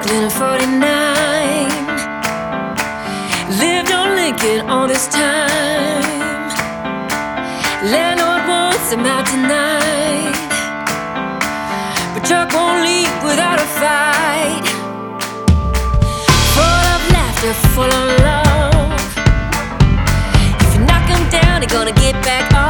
living in 49. Lived on Lincoln all this time. Landlord wants him out tonight, but Chuck won't leave without a fight. Full of laughter, full of